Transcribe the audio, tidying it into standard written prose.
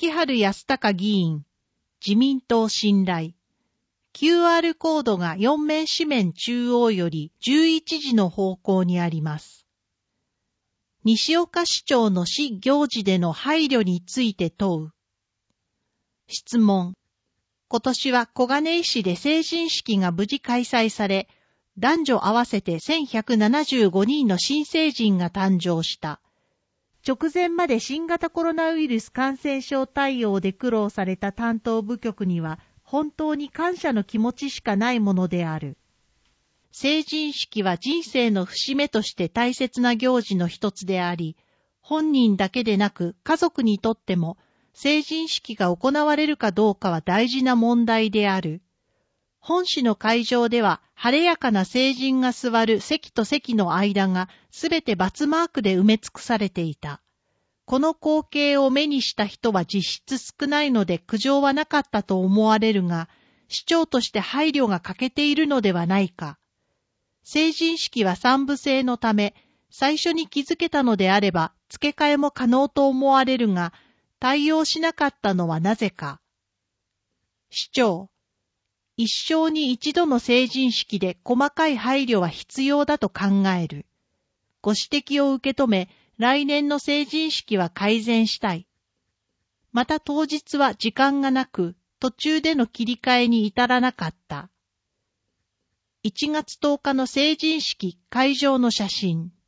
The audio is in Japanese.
木春康隆議員、自民党信頼。QR コードが4面紙面中央より11時の方向にあります。西岡市長の市行事での配慮について問う。質問。今年は小金井市で成人式が無事開催され、男女合わせて1175人の新成人が誕生した。直前まで新型コロナウイルス感染症対応で苦労された担当部局には、本当に感謝の気持ちしかないものである。成人式は人生の節目として大切な行事の一つであり、本人だけでなく家族にとっても成人式が行われるかどうかは大事な問題である。本市の会場では晴れやかな成人が座る席と席の間がすべて×マークで埋め尽くされていた。この光景を目にした人は実質少ないので苦情はなかったと思われるが、市長として配慮が欠けているのではないか。成人式は3部制のため、最初に気づけたのであれば付け替えも可能と思われるが、対応しなかったのはなぜか。市長、一生に一度の成人式で細かい配慮は必要だと考える。ご指摘を受け止め、来年の成人式は改善したい。また当日は時間がなく、途中での切り替えに至らなかった。1月10日の成人式会場の写真。